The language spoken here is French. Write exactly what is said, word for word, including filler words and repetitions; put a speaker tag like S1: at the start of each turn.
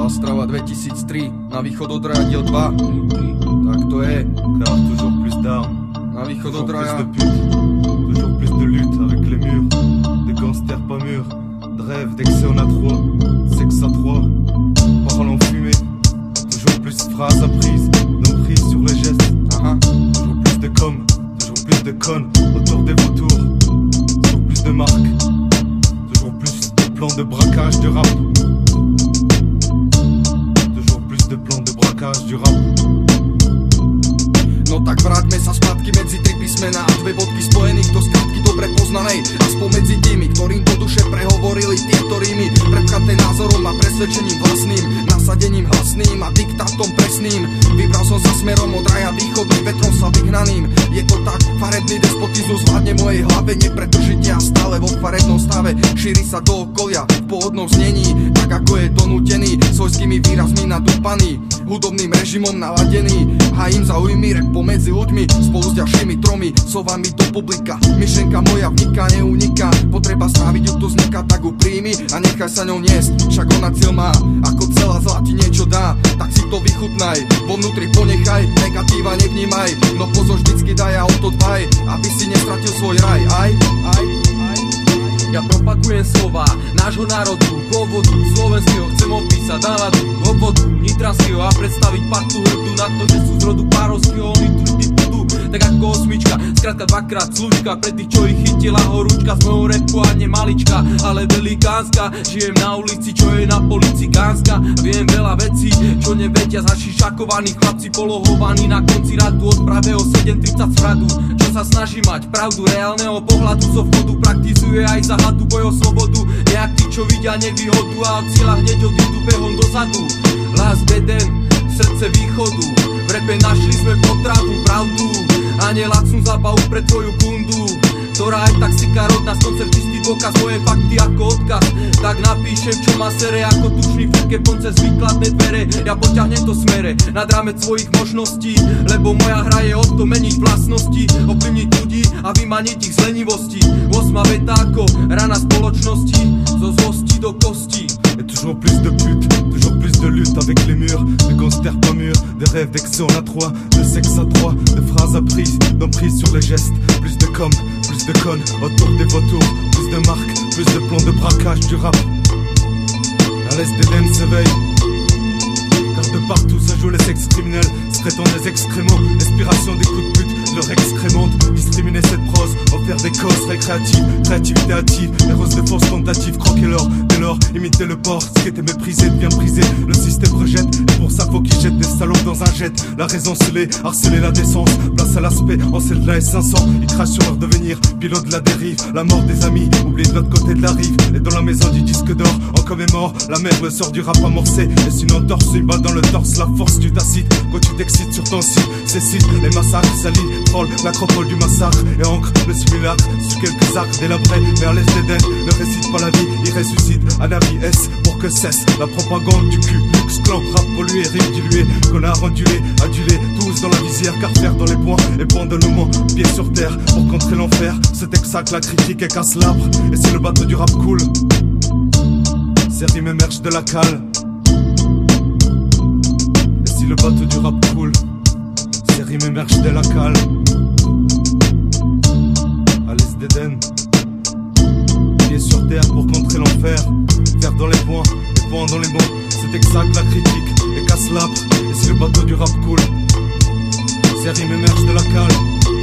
S1: Ostrava dvetisíctri, na východ od Raja diel dva. Tak to je.
S2: Car toujours plus d'armes,
S1: Na východ od
S2: toujours plus
S1: Raja.
S2: de putes, toujours plus de lutte avec les murs, de gangsters pas mûrs, de rêves, d'excès on a trop, sexe à trois, paroles en fumée, toujours plus de phrases apprises, d'emprise sur les gestes,
S1: Aha.
S2: toujours plus de com, toujours plus de connes autour des vautours, toujours plus de marques, toujours plus de plans de braquage du rap, toujours plus de plans de braquage du rap.
S1: No tak vráťme sa spätky medzi tri písmená a dve bodky spojených do skratky dobre poznanej. A spomedzi tými, ktorým do duše prehovorili tie, ktorými prepchaté názorom a presvedčením vlastným, nasadením hlasným a diktátom presným. Vybral som sa smerom od Raja východným, vetrom sa vyhnaným. Je to tak, farebný despotizmus vládne mojej hlave, nepretržite a stále vo farebnom stave. Šíri sa do okolia v pôvodnom znení, tak ako je donútený, svojskými výrazmi nadúpaný, hudobným režimom naladený. Hajím zaujmy rap pomedzi ľuďmi, spolu s ďalšími tromi sovami do publika. Myšlenka moja vniká, neuniká, potreba stráviť ju tu vzniká, tak ju príjmi a nechaj sa ňou niesť, však ona cieľ má, ako celá zla ti niečo dá, tak si to vychutnaj, vo vnútri ponechaj, negatíva nevnímaj, no pozor vždycky daj a o to dbaj, aby si nestratil svoj raj, aj, aj, aj.
S3: Ja propagujem slova nášho národu, pôvodu slovenského, chcem opísať náladu obvodu nitranského a predstaviť partu hrdú na to, že sú z rodu párovského, oni tu vždy budú, tak ako osmička, skrátka dvakrát slučka, pre tých, čo ich chytila horúčka z mojho repu a nie malička, ale velikánska, žijem na ulici, čo je na polici gánska, viem veľa vecí, čo nevedia, zašišakovaní chlapci polohovaní na konci radu od pravého sedem tridsať spradu, čo sa snaží mať pravdu reálneho pohľadu zo vchodu, praktizuje aj za hladu boj o slobodu, nejak tí, čo vidia nevýhodu a od cieľa hneď odídu behom dozadu. Last jeden, srdce východu, v repe našli sme potravu, pravdu a nie lacnú zábavu pre tvoju bundu, ktorá aj tak siká rodná, z koncert čistý dôkaz, moje fakty ako odkaz, tak napíšem, čo ma sere, ako tušný fľuke ponce z výkladné dvere, ja poťahnem to smere, nad rámec svojich možností, lebo moja hra je o to meniť vlastnosti, ovplyvniť ľudí a vymaniť ich z lenivosti, osma veta ako rana spoločnosti, zo zlosti do kosti.
S2: Et toujours plus de putes, toujours plus de lutte avec les murs, de gangsters pas mûrs, des rêves d'excès on a trois, de sexe à trois, de phrases apprises, d'emprise sur les gestes, plus de com, plus de connes autour des vautours, plus de marques, plus de plans de braquage du rap. À l'est d'Éden s'éveille, car de partout se jouent les sexes criminels, se traitant des excréments, inspiration des coups de pute, leur excrémente, discriminer cette prose, en faire des causes récréatives, créativité hâtive, les roses de force tentatives, croquer l'or, dès lors, imiter le porc, ce qui était méprisé devient brisé, le système rejette, et pour ça faut qu'il jette des salopes dans un jet, la raison scellée, harceler la décence, place à l'aspect, en celle de la S cinq cents, ils crachent sur leur devenir, pilote de la dérive, la mort des amis, oublié de l'autre côté de la rive, et dans la maison du disque d'or, en commémore, la mère le sort du rap amorcé, et sinon torse, une balle dans le torse, la force du tacite, quand tu t'excites sur ton site, cécite, les massacres, salis, troll, l'acropole du massacre, et ancre le simulacre, sur quelques arcs délabrés, mais à l'est d'Éden, ne récite pas la vie, il ressuscite, à la vie S, pour que cesse la propagande du cul, luxe, clan, rap pollué, rime dilué, connard ondulé, adulé, tous dans la visière, car faire dans les poings, et pendellement, pieds sur terre, pour contrer l'enfer, ce texac, la critique et casse l'arbre, et si le bateau du rap coule, ces rimes émergent de la cale, et si le bateau du rap coule, ces rimes émergent de la cale. À l'est d'Éden, pieds sur terre pour contrer l'enfer, faire dans les poings, et poings dans les mots, c'est exact la critique, et casse l'arbre, et si le bateau du rap coule, ces rimes émergent de la cale.